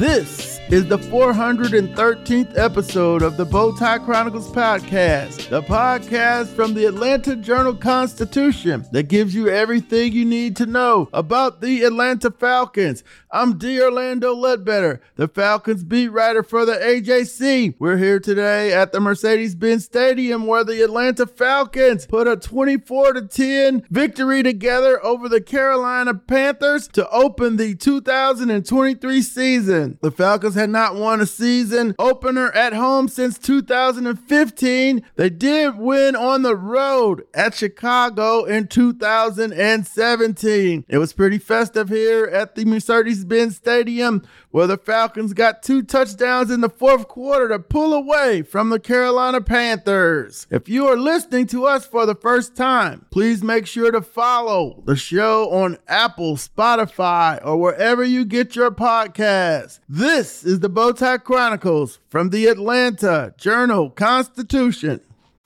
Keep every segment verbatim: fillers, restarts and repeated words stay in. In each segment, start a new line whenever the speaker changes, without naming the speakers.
This is the four hundred thirteenth episode of the Bowtie Chronicles podcast, the podcast from the Atlanta Journal-Constitution that gives you everything you need to know about the Atlanta Falcons. I'm D. Orlando Ledbetter, the Falcons beat writer for the A J C. We're here today at the Mercedes-Benz Stadium where the Atlanta Falcons put a twenty-four to ten victory together over the Carolina Panthers to open the two thousand twenty-three season. The Falcons had not won a season opener at home since two thousand fifteen. They did win on the road at Chicago in two thousand seventeen. It was pretty festive here at the Mercedes-Benz Stadium where the Falcons got two touchdowns in the fourth quarter to pull away from the Carolina Panthers. If you are listening to us for the first time, please make sure to follow the show on Apple, Spotify, or wherever you get your podcasts. This is the Bowtie Chronicles from the Atlanta Journal-Constitution.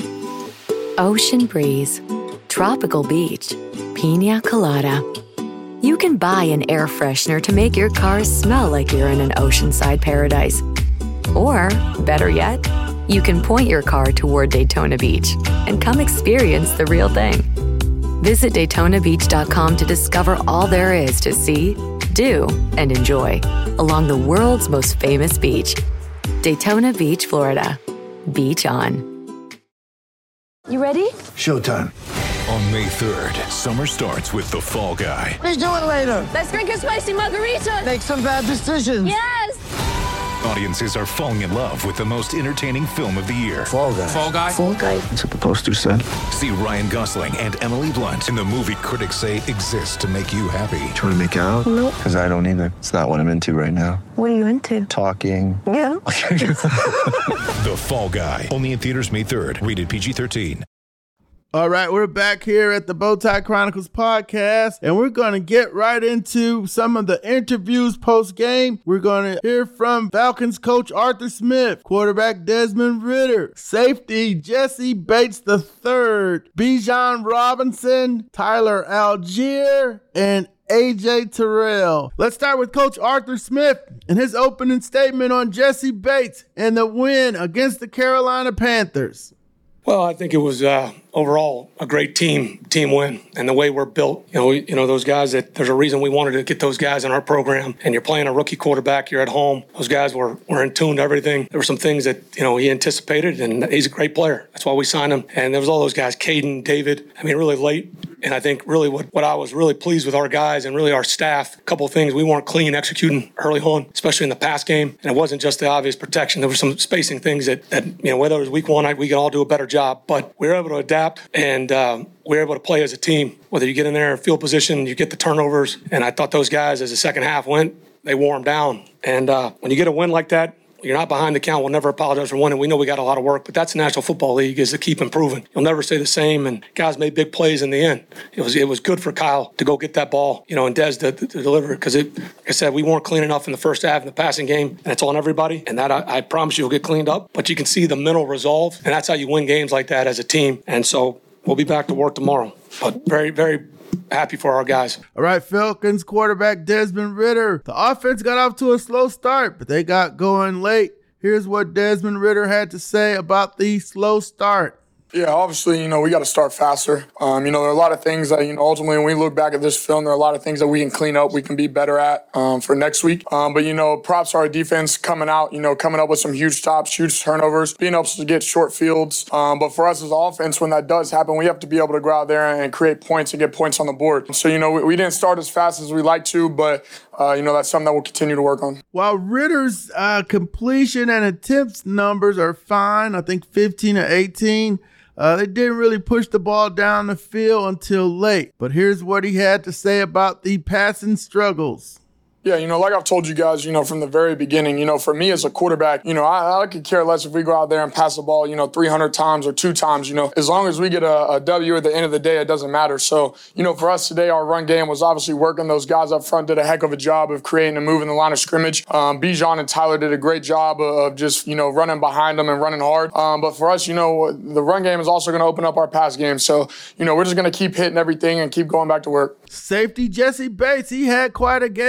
Ocean breeze, tropical beach, pina colada. You can buy an air freshener to make your car smell like you're in an oceanside paradise. Or, better yet, you can point your car toward Daytona Beach and come experience the real thing. Visit Daytona Beach dot com to discover all there is to see, do, and enjoy along the world's most famous beach. Daytona Beach, Florida. Beach on.
You ready?
Showtime.
On May third, summer starts with The Fall Guy.
Let's do it later.
Let's drink a spicy margarita.
Make some bad decisions.
Yes!
Audiences are falling in love with the most entertaining film of the year.
Fall Guy.
Fall Guy?
Fall Guy.
That's what the poster said.
See Ryan Gosling and Emily Blunt in the movie critics say exists to make you happy.
Trying to make it out?
Nope.
Because I don't either. It's not what I'm into right now.
What are you into?
Talking.
Yeah.
The Fall Guy. Only in theaters May third. Rated P G thirteen.
All right, we're back here at the Bowtie Chronicles podcast, and we're going to get right into some of the interviews post-game. We're going to hear from Falcons coach Arthur Smith, quarterback Desmond Ridder, safety Jessie Bates the third, Bijan Robinson, Tyler Algier, and A J Terrell. Let's start with Coach Arthur Smith and his opening statement on Jessie Bates and the win against the Carolina Panthers.
Well, I think it was uh, overall a great team team win, and the way we're built. You know, we, you know those guys. That there's a reason we wanted to get those guys in our program. And you're playing a rookie quarterback. You're at home. Those guys were were in tune to everything. There were some things that you know he anticipated, and he's a great player. That's why we signed him. And there was all those guys, Caden, David. I mean, really late. And I think really what, what I was really pleased with our guys and really our staff, a couple of things. We weren't clean executing early on, especially in the pass game. And it wasn't just the obvious protection. There were some spacing things that, that you know, whether it was week one, we could all do a better job. But we were able to adapt and um, we were able to play as a team. Whether you get in there in field position, you get the turnovers. And I thought those guys, as the second half went, they wore them down. And uh, when you get a win like that, you're not behind the count. We'll never apologize for winning. We know we got a lot of work, but that's the National Football League is to keep improving. You'll never stay the same, and guys made big plays in the end. It was it was good for Kyle to go get that ball, you know, and Dez to, to deliver it because, like I said, we weren't clean enough in the first half in the passing game, and it's on everybody, and that I, I promise you will get cleaned up. But you can see the mental resolve, and that's how you win games like that as a team. And so we'll be back to work tomorrow. But very, very happy for our guys.
All right, Falcons quarterback Desmond Ridder. The offense got off to a slow start, but they got going late. Here's what Desmond Ridder had to say about the slow start.
Yeah, obviously, you know, we got to start faster. Um, you know, there are a lot of things that, you know, ultimately when we look back at this film, there are a lot of things that we can clean up, we can be better at um, for next week. Um, but, you know, props to our defense coming out, you know, coming up with some huge stops, huge turnovers, being able to get short fields. Um, but for us as offense, when that does happen, we have to be able to go out there and create points and get points on the board. So, you know, we, we didn't start as fast as we like to, but, uh, you know, that's something that we'll continue to work on.
While Ridder's uh, completion and attempts numbers are fine, I think fifteen or eighteen, Uh, they didn't really push the ball down the field until late. But here's what he had to say about the passing struggles.
Yeah, you know, like I've told you guys, you know, from the very beginning, you know, for me as a quarterback, you know, I, I could care less if we go out there and pass the ball, you know, three hundred times or two times, you know, as long as we get a, a W at the end of the day, it doesn't matter. So, you know, for us today, our run game was obviously working. Those guys up front did a heck of a job of creating a move in the line of scrimmage. Um, Bijan and Tyler did a great job of just, you know, running behind them and running hard. Um, but for us, you know, the run game is also going to open up our pass game. So, you know, we're just going to keep hitting everything and keep going back to work.
Safety Jessie Bates, he had quite a game, and his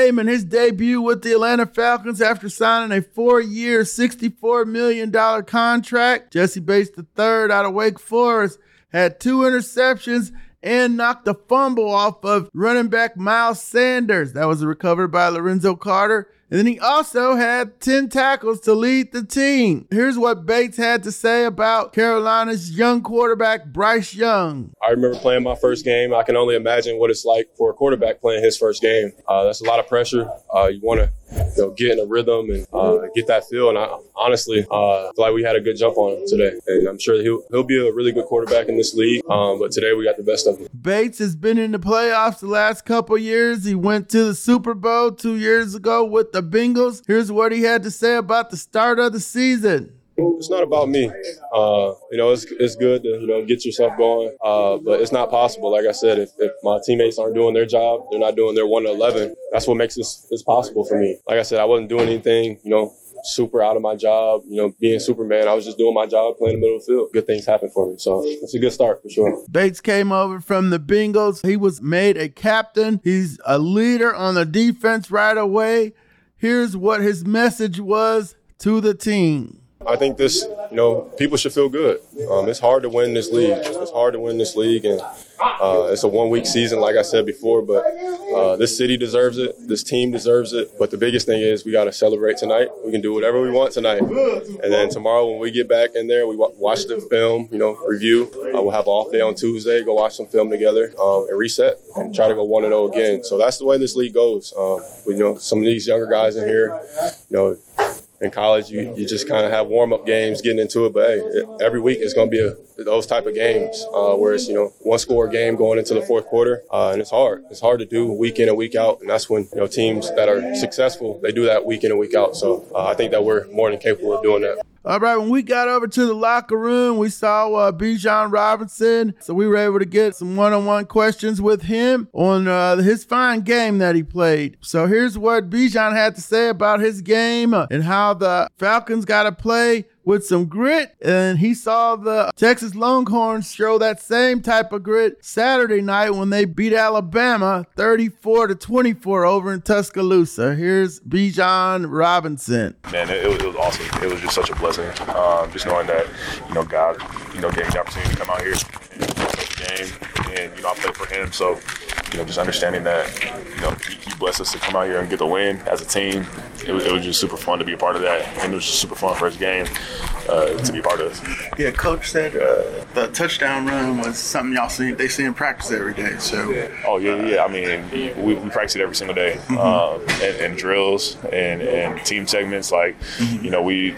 debut with the Atlanta Falcons after signing a four-year, sixty-four million dollars contract. Jessie Bates the third out of Wake Forest had two interceptions and knocked a fumble off of running back Miles Sanders. That was recovered by Lorenzo Carter. And then he also had ten tackles to lead the team. Here's what Bates had to say about Carolina's young quarterback, Bryce Young.
I remember playing my first game. I can only imagine what it's like for a quarterback playing his first game. Uh, that's a lot of pressure. Uh, you want to you know, get in a rhythm and uh, get that feel. And I honestly uh, feel like we had a good jump on him today. And I'm sure he'll, he'll be a really good quarterback in this league. Um, but today we got the best of him.
Bates has been in the playoffs the last couple years. He went to the Super Bowl two years ago with the Bengals. Here's what he had to say about the start of the season.
It's not about me. Uh, you know, it's it's good to, you know, get yourself going, uh, but it's not possible. Like I said, if, if my teammates aren't doing their job, they're not doing their one to eleven, that's what makes this, this possible for me. Like I said, I wasn't doing anything, you know, super out of my job, you know, being Superman. I was just doing my job, playing in the middle of the field. Good things happen for me. So it's a good start for sure.
Bates came over from the Bengals. He was made a captain. He's a leader on the defense right away. Here's what his message was to the team.
I think this, you know, people should feel good. Um, it's hard to win this league. It's hard to win this league, and uh, it's a one-week season, like I said before, but uh, this city deserves it. This team deserves it. But the biggest thing is we got to celebrate tonight. We can do whatever we want tonight. And then tomorrow when we get back in there, we watch the film, you know, review. Uh, we'll have an off day on Tuesday, go watch some film together um, and reset and try to go one and oh again. So that's the way this league goes. Um, with, you know, some of these younger guys in here, you know, in college, you, you just kind of have warm-up games getting into it. But, hey, it, every week it's going to be a, those type of games uh, where it's, you know, one-score game going into the fourth quarter. Uh, and it's hard. It's hard to do week in and week out. And that's when, you know, teams that are successful, they do that week in and week out. So uh, I think that we're more than capable of doing that.
All right, when we got over to the locker room, we saw uh, Bijan Robinson. So we were able to get some one-on-one questions with him on uh, his fine game that he played. So here's what Bijan had to say about his game uh, and how the Falcons got to play with some grit. And he saw the Texas Longhorns show that same type of grit Saturday night when they beat Alabama thirty-four to twenty-four over in Tuscaloosa. Here's Bijan Robinson.
Man, it, it was awesome. It was just such a blessing. Um, just knowing that, you know, God, you know, gave me the opportunity to come out here and play the game. And, you know, I played for him. So, you know, just understanding that, you know, he, he blessed us to come out here and get the win as a team. It was, it was just super fun to be a part of that. And it was just super fun first game uh, to be a part of.
Yeah, Coach said uh, the touchdown run was something y'all see, they see in practice every day. So.
Oh, yeah, yeah. I mean, we, we practice it every single day. Mm-hmm. um, and, and drills and, and team segments. Like, mm-hmm. you know, we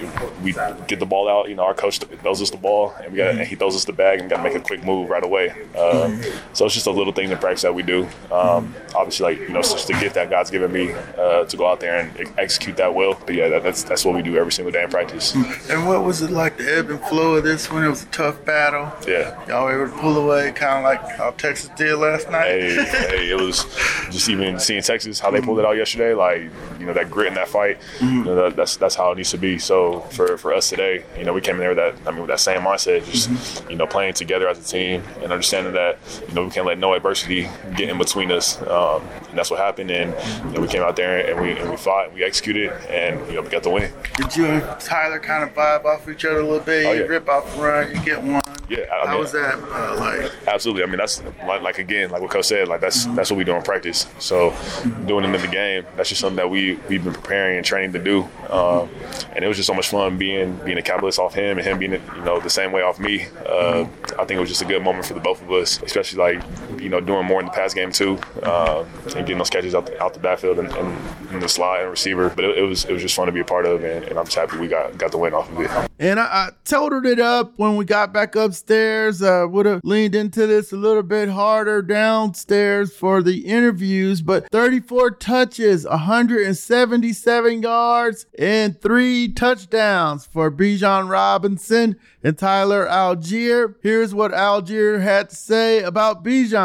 we get the ball out. You know, our coach throws us the ball, and we got mm-hmm. and he throws us the bag, and we got to make a quick move right away. Uh, mm-hmm. So it's just a little thing in practice that we do. Um, obviously, like, you know, it's just the gift that God's given me uh, to go out there and execute that well. But yeah, that, that's that's what we do every single day in practice.
And what was it like, the ebb and flow of this one? It was a tough battle.
Yeah.
Y'all were able to pull away, kind of like how Texas did last night.
Hey, hey, it was just even seeing Texas, how they pulled it out yesterday, like, you know, that grit in that fight, mm-hmm. you know, that, that's that's how it needs to be. So for, for us today, you know, we came in there with that, I mean, with that same mindset, just, mm-hmm. you know, playing together as a team and understanding that, you know, we can't let no adversity get in between us. Um, and that's what happened. And, you know, we came out there and we and we fought and we executed and, you know, we got the win.
Did you and Tyler kind of vibe off each other a little bit?
Oh,
you
yeah.
rip off the run, you get one.
Yeah, I
How
mean,
was that uh, like?
Absolutely. I mean, that's like, like again, like what Coach said, like that's mm-hmm. that's what we do in practice. So doing it in the game, that's just something that we we've been preparing and training to do. Um, and it was just so much fun being being a catalyst off him and him being, you know, the same way off me. Uh, I think it was just a good moment for the both of us, especially like, you know, doing more in the pass game too, uh, and getting those catches out the, out the backfield and, and, and the slide and receiver. But it, it was it was just fun to be a part of, and, and I'm just happy we got got the win off of it.
And I, I totaled it up when we got back upstairs. Uh, would have leaned into this a little bit harder downstairs for the interviews, but thirty-four touches, one hundred seventy-seven yards, and three touchdowns for Bijan Robinson and Tyler Allgeier. Here's what Allgeier had to say about Bijan.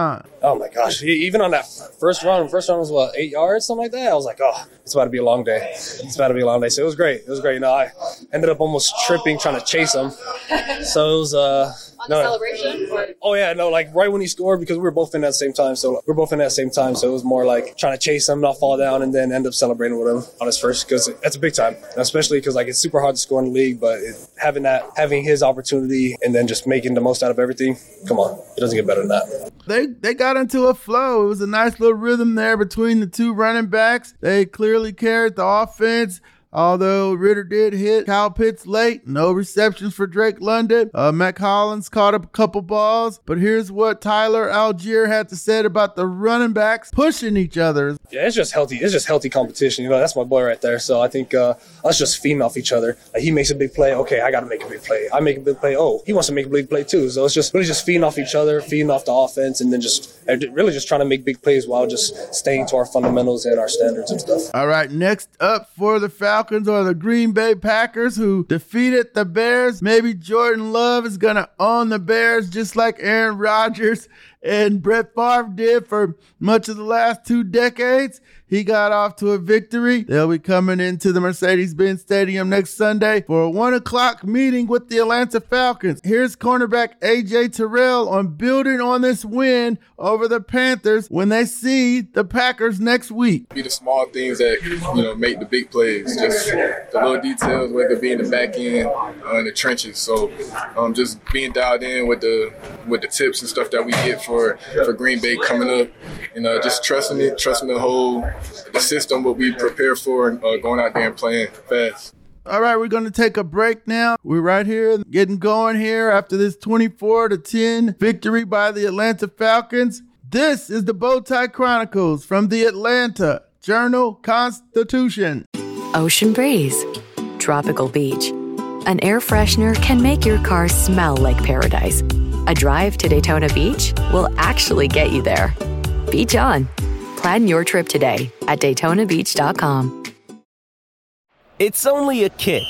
oh my gosh, even on that first run, first run was what, eight yards, something like that? I was like, oh, it's about to be a long day. It's about to be a long day. So it was great. It was great. You know, I ended up almost tripping trying to chase him. So it was, uh,
On the no, celebration? Or?
Oh, yeah, no, like right when he scored, because we were both in at the same time. So we were both in at the same time. So it was more like trying to chase him, not fall down, and then end up celebrating with him on his first, because that's a big time. And especially because like it's super hard to score in the league, but it, having that, having his opportunity and then just making the most out of everything, come on, it doesn't get better than that.
They they got into a flow. It was a nice little rhythm there between the two running backs. They clearly carried the offense. Although Ritter did hit Kyle Pitts late, no receptions for Drake London. Uh, Mac Hollins caught up a couple balls, but here's what Tyler Algier had to say about the running backs pushing each other.
Yeah, it's just healthy. It's just healthy competition. You know, that's my boy right there. So I think uh, us just feeding off each other. Like he makes a big play. Okay, I got to make a big play. I make a big play. Oh, he wants to make a big play too. So it's just really just feeding off each other, feeding off the offense, and then just really just trying to make big plays while just staying to our fundamentals and our standards and stuff.
All right, next up for the Falcons are the Green Bay Packers, who defeated the Bears. Maybe Jordan Love is going to own the Bears just like Aaron Rodgers and Brett Favre did for much of the last two decades. He got off to a victory. They'll be coming into the Mercedes-Benz Stadium next Sunday for a one o'clock meeting with the Atlanta Falcons. Here's cornerback A J Terrell on building on this win over the Panthers when they see the Packers next week.
Be the small things that, you know, make the big plays. Just the little details, whether it be in the back end or in the trenches. So um, just being dialed in with the with the tips and stuff that we get for, for Green Bay coming up, and uh, just trusting it, trusting the whole the system, what we prepare for, and uh, going out there and playing fast.
All right, we're going to take a break now. We're right here getting going here after this twenty-four to ten victory by the Atlanta Falcons. This is the Bowtie Chronicles from the Atlanta Journal-Constitution.
Ocean breeze, tropical beach. An air freshener can make your car smell like paradise. A drive to Daytona Beach will actually get you there. Beach on. Plan your trip today at Daytona Beach dot com.
It's only a kick,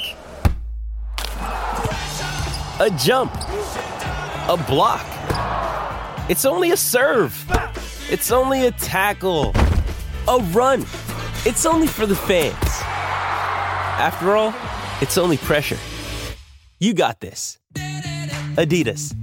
a jump, a block. It's only a serve. It's only a tackle, a run. It's only for the fans. After all, it's only pressure. You got this. Adidas.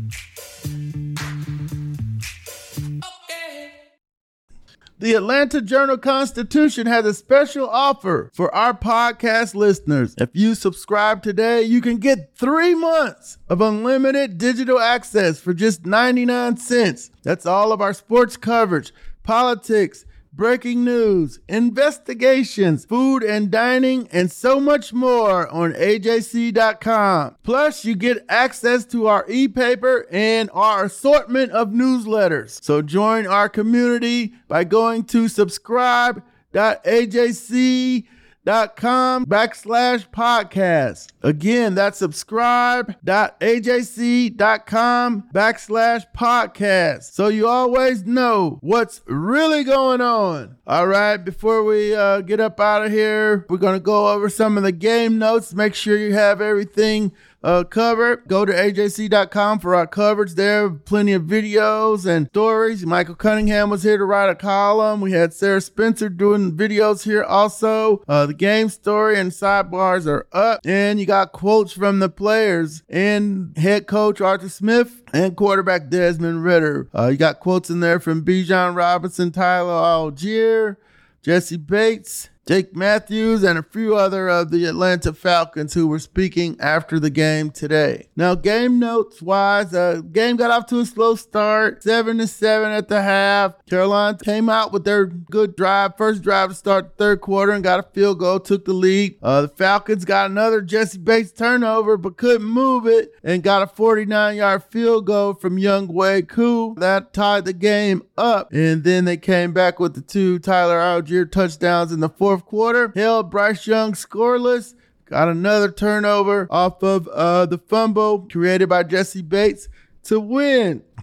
The Atlanta Journal-Constitution has a special offer for our podcast listeners. If you subscribe today, you can get three months of unlimited digital access for just ninety-nine cents. That's all of our sports coverage, politics, breaking news, investigations, food and dining, and so much more on A J C dot com. Plus, you get access to our e-paper and our assortment of newsletters. So join our community by going to subscribe dot A J C dot com backslash podcast. Again, that's subscribe dot A J C dot com backslash podcast. So you always know what's really going on. All right, before we uh, get up out of here, we're going to go over some of the game notes. Make sure you have everything Uh, covered. Go to A J C dot com for our coverage there. Plenty of videos and stories. Michael Cunningham was here to write a column. We had Sarah Spencer doing videos here also. Uh, the game story and sidebars are up. And you got quotes from the players and head coach Arthur Smith and quarterback Desmond Ritter. Uh, you got quotes in there from Bijan Robinson, Tyler Algier, Jesse Bates, Jake Matthews, and a few other of the Atlanta Falcons who were speaking after the game today. Now, game notes wise, the uh, game got off to a slow start, seven to seven at the half. Carolina came out with their good drive, first drive to start the third quarter, and got a field goal, took the lead. Uh, the Falcons got another Jesse Bates turnover, but couldn't move it, and got a forty-nine yard field goal from Young Wei Koo. That tied the game up, and then they came back with the two Tyler Algier touchdowns in the fourth quarter, held Bryce Young scoreless, got another turnover off of uh, the fumble created by Jesse Bates to win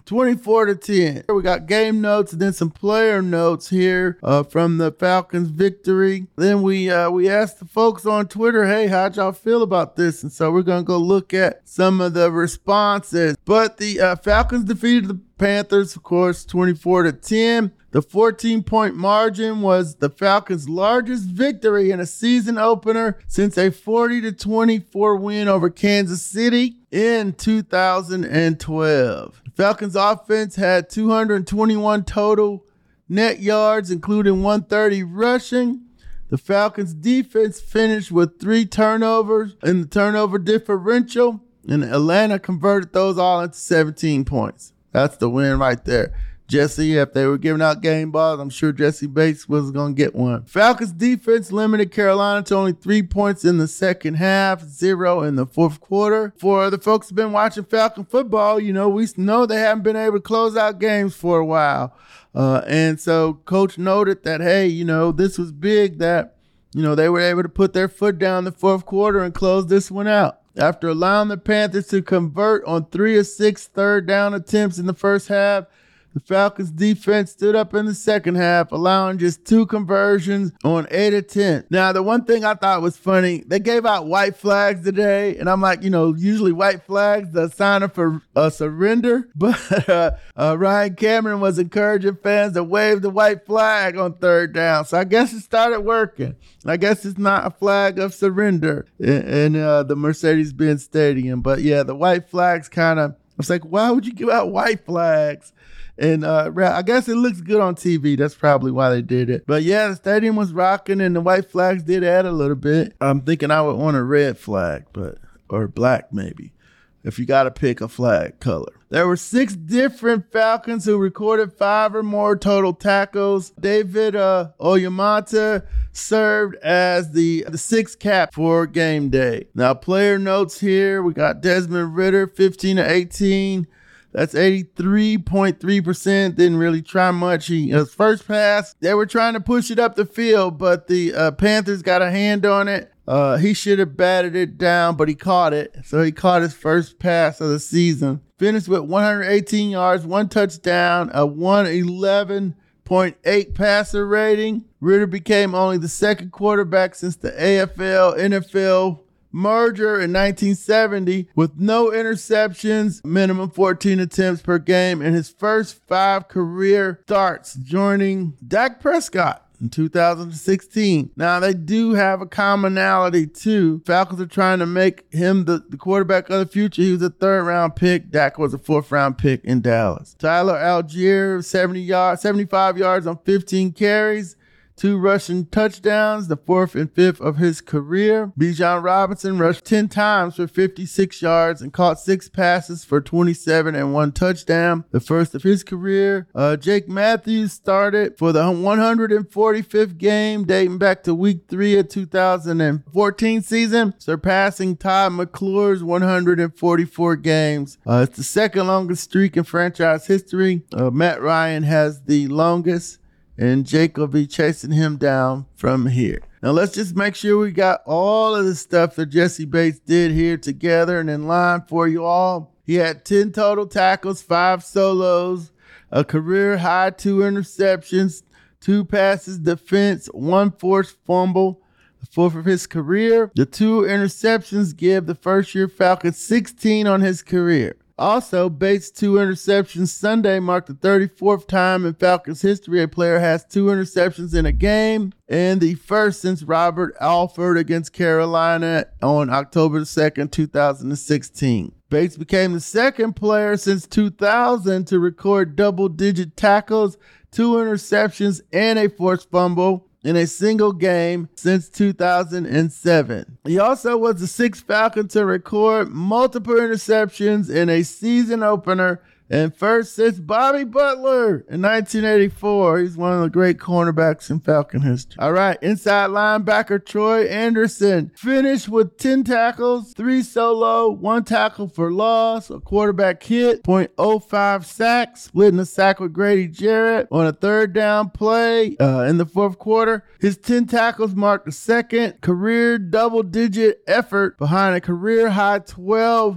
twenty-four to ten. We got game notes and then some player notes here uh, from the Falcons victory. Then we uh, we asked the folks on Twitter, hey, how'd y'all feel about this? And so we're going to go look at some of the responses. But the uh, Falcons defeated the Panthers, of course, twenty-four to ten. The fourteen-point margin was the Falcons' largest victory in a season opener since a forty to twenty-four win over Kansas City in two thousand twelve. The Falcons' offense had two hundred twenty-one total net yards, including one hundred thirty rushing. The Falcons' defense finished with three turnovers in the turnover differential, and Atlanta converted those all into seventeen points. That's the win right there. Jesse, if they were giving out game balls, I'm sure Jesse Bates was going to get one. Falcons defense limited Carolina to only three points in the second half, zero in the fourth quarter. For the folks who've been watching Falcon football, you know, we know they haven't been able to close out games for a while. Uh, and so Coach noted that, hey, you know, this was big that, you know, they were able to put their foot down in the fourth quarter and close this one out. After allowing the Panthers to convert on three of six third down attempts in the first half, the Falcons defense stood up in the second half, allowing just two conversions on eight attempts. Now, the one thing I thought was funny, they gave out white flags today, and I'm like, you know, usually white flags, the sign up for uh, surrender, but uh, uh, Ryan Cameron was encouraging fans to wave the white flag on third down. So I guess it started working. I guess it's not a flag of surrender in, in uh, the Mercedes-Benz Stadium. But yeah, the white flags kind of, I was like, why would you give out white flags? And uh, I guess it looks good on T V. That's probably why they did it. But yeah, the stadium was rocking and the white flags did add a little bit. I'm thinking I would want a red flag, but or black maybe, if you got to pick a flag color. There were six different Falcons who recorded five or more total tackles. David uh, Onyemata served as the, the sixth cap for game day. Now, player notes here. We got Desmond Ridder, fifteen to eighteen. That's eighty-three point three percent. Didn't really try much. He, his first pass, they were trying to push it up the field, but the uh, Panthers got a hand on it. Uh, he should have batted it down, but he caught it. So he caught his first pass of the season. Finished with one hundred eighteen yards, one touchdown, a one eleven point eight passer rating. Ridder became only the second quarterback since the A F L N F L merger in nineteen seventy with no interceptions, minimum fourteen attempts per game in his first five career starts, joining Dak Prescott in two thousand sixteen. Now, they do have a commonality too. Falcons are trying to make him the, the quarterback of the future. He was a third round pick. Dak was a fourth round pick in Dallas. Tyler Algier, seventy yards, seventy-five yards on fifteen carries. Two rushing touchdowns, the fourth and fifth of his career. Bijan Robinson rushed ten times for fifty-six yards and caught six passes for twenty-seven and one touchdown, the first of his career. Uh, Jake Matthews started for the one hundred forty-fifth game dating back to week three of two thousand fourteen season, surpassing Todd McClure's one hundred forty-four games. Uh, it's the second longest streak in franchise history. Uh, Matt Ryan has the longest, and Jake will be chasing him down from here. Now, let's just make sure we got all of the stuff that Jesse Bates did here together and in line for you all. He had ten total tackles, five solos, a career high two interceptions, two passes defense, one forced fumble, the fourth of his career. The two interceptions give the first-year Falcons sixteen on his career. Also, Bates' two interceptions Sunday marked the thirty-fourth time in Falcons history a player has two interceptions in a game, and the first since Robert Alford against Carolina on October second, two thousand sixteen. Bates became the second player since two thousand to record double-digit tackles, two interceptions, and a forced fumble in a single game since two thousand seven. He also was the sixth Falcon to record multiple interceptions in a season opener, and first since Bobby Butler in nineteen eighty-four. He's one of the great cornerbacks in Falcon history. All right, inside linebacker Troy Anderson finished with ten tackles, three solo, one tackle for loss, a quarterback hit, point oh five sacks, splitting a sack with Grady Jarrett on a third down play uh, in the fourth quarter. His ten tackles marked the second career double-digit effort behind a career-high twelve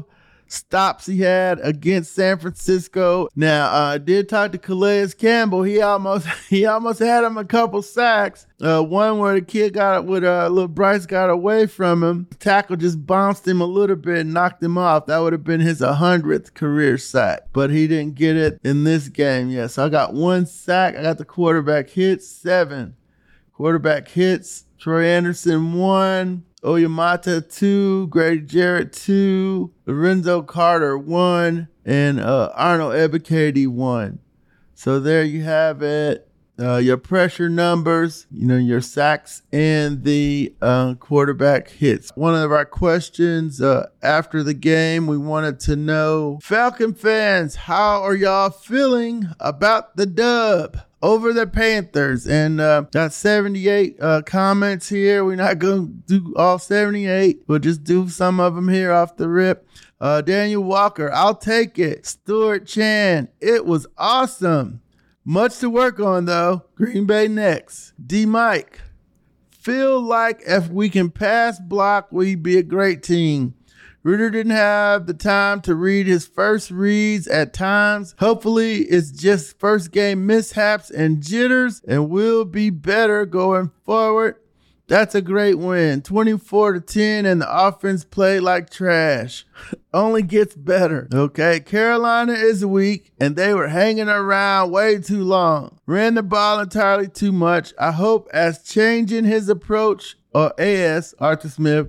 stops he had against San Francisco. Now, uh, I did talk to Calais Campbell. He almost he almost had him a couple sacks. Uh, one where the kid got with uh, little Bryce got away from him. The tackle just bounced him a little bit and knocked him off. That would have been his one hundredth career sack, but he didn't get it in this game. Yeah, so I got one sack. I got the quarterback hits, seven. Quarterback hits, Troy Anderson, one. Oyamata, two. Grady Jarrett, two. Lorenzo Carter, one. And uh, Arnold Ebiketie, one. So there you have it. Uh, your pressure numbers, you know, your sacks and the uh, quarterback hits. One of our questions uh, after the game, we wanted to know, Falcon fans, how are y'all feeling about the dub over the Panthers? And uh, got seventy-eight uh, comments here. We're not going to do all seventy-eight. We'll just do some of them here off the rip. Uh, Daniel Walker, I'll take it. Stuart Chan, it was awesome. Much to work on, though. Green Bay next. D. Mike, feel like if we can pass block, we'd be a great team. Ridder didn't have the time to read his first reads at times. Hopefully, it's just first game mishaps and jitters, and we'll be better going forward. That's a great win. twenty-four to ten, and the offense played like trash. Only gets better. Okay, Carolina is weak, and they were hanging around way too long. Ran the ball entirely too much. I hope as changing his approach, or A S, Arthur Smith,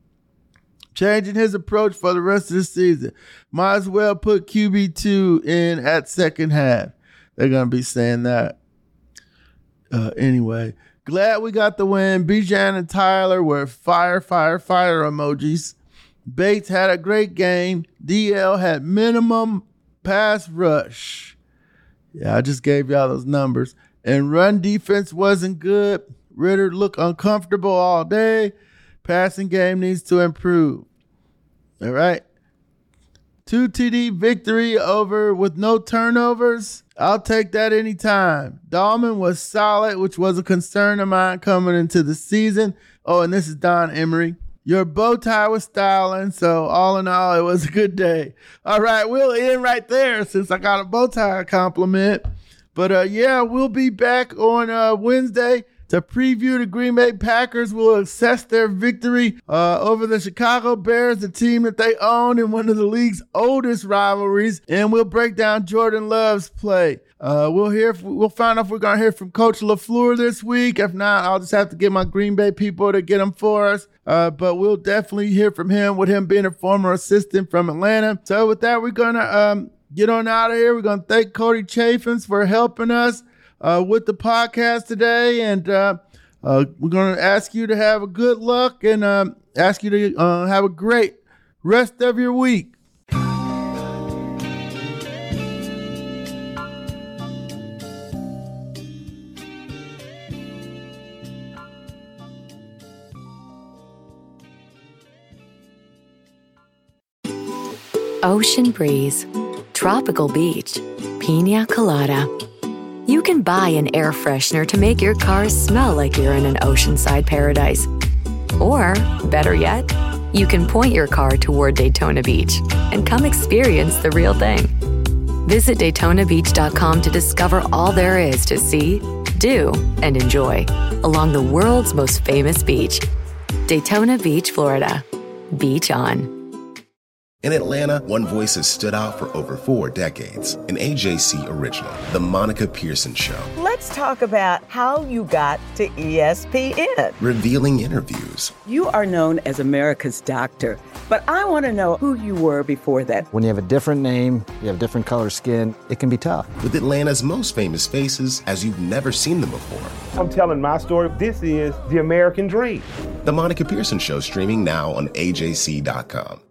changing his approach for the rest of the season. Might as well put Q B two in at second half. They're going to be saying that. Uh, anyway. Glad we got the win. Bijan and Tyler were fire, fire, fire emojis. Bates had a great game. D L had minimum pass rush. Yeah, I just gave y'all those numbers. And run defense wasn't good. Ridder looked uncomfortable all day. Passing game needs to improve. All right. Two T D victory over with no turnovers. I'll take that anytime. Dahlman was solid, which was a concern of mine coming into the season. Oh, and this is Don Emery. Your bow tie was styling, so all in all, it was a good day. All right, we'll end right there since I got a bow tie compliment. But uh, yeah, we'll be back on uh, Wednesday to preview the Green Bay Packers. Will assess their victory uh, over the Chicago Bears, the team that they own in one of the league's oldest rivalries, and we'll break down Jordan Love's play. Uh, we'll hear. If, we'll find out if we're gonna hear from Coach LaFleur this week. If not, I'll just have to get my Green Bay people to get them for us. Uh, but we'll definitely hear from him, with him being a former assistant from Atlanta. So with that, we're gonna um, get on out of here. We're gonna thank Cody Chaffins for helping us Uh, with the podcast today, and uh, uh, we're going to ask you to have a good luck and um, ask you to uh, have a great rest of your week.
Ocean breeze, tropical beach, pina colada. You can buy an air freshener to make your car smell like you're in an oceanside paradise. Or, better yet, you can point your car toward Daytona Beach and come experience the real thing. Visit Daytona Beach dot com to discover all there is to see, do, and enjoy along the world's most famous beach. Daytona Beach, Florida. Beach on.
In Atlanta, one voice has stood out for over four decades. An A J C original, The Monica Pearson Show.
Let's talk about how you got to E S P N.
Revealing interviews.
You are known as America's doctor, but I want to know who you were before that.
When you have a different name, you have different color skin, it can be tough.
With Atlanta's most famous faces as you've never seen them before.
I'm telling my story. This is the American dream.
The Monica Pearson Show, streaming now on A J C dot com.